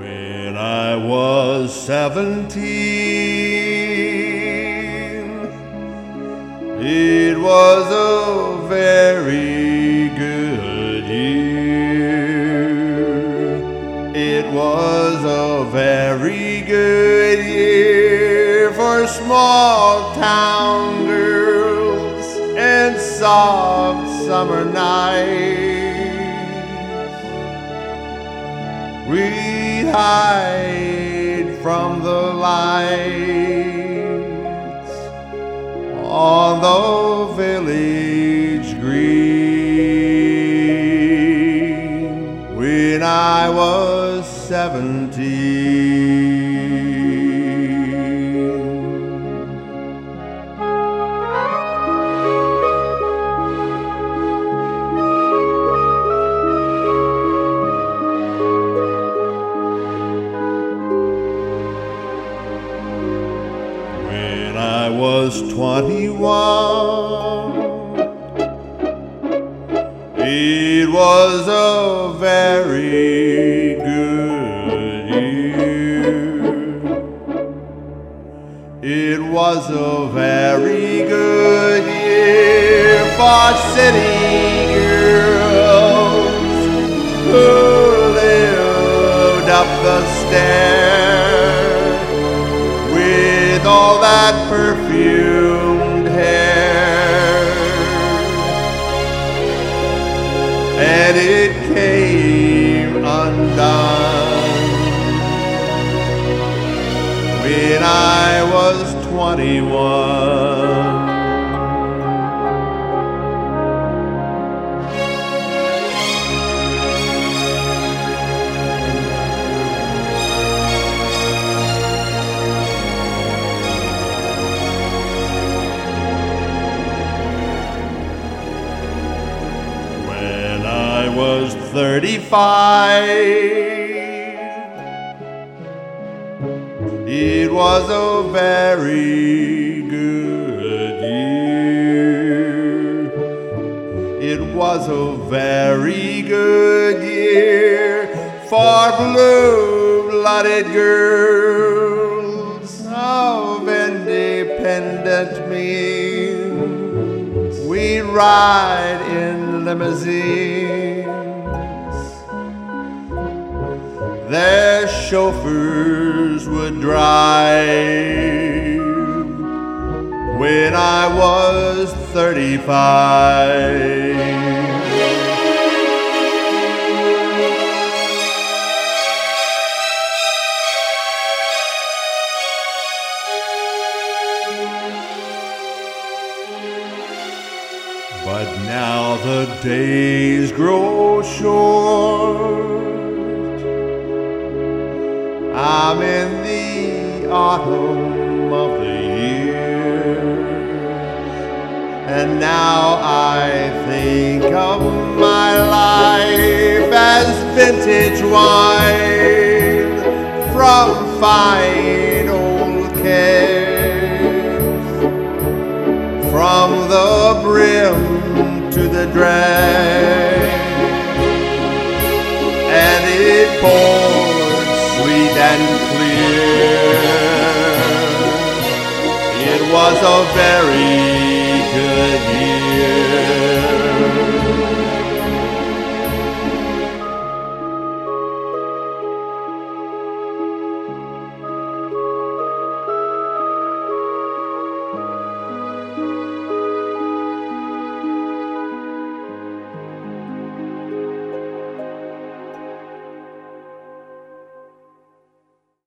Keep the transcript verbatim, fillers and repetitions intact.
When I was seventeen, it was a very good year. It was a very good year for small town girls and soft summer nights. We'd hide from the lights on the village green when I was seventeen. When I was twenty-one, it was a very good year. It was a very good year for city girls who lived up the stair with all that perfumed hair. And it came undone when I was twenty-one. When I was thirty-five, it was a very good year. It was a very good year for blue-blooded girls of independent means. We ride in limousines. Their chauffeurs would drive when I was thirty-five. But now the days grow short. I'm in the autumn of the year, and now I think of my life as vintage wine from fine old kegs, from the brim to the drag, and it pours sweet and clear. It was a very good year.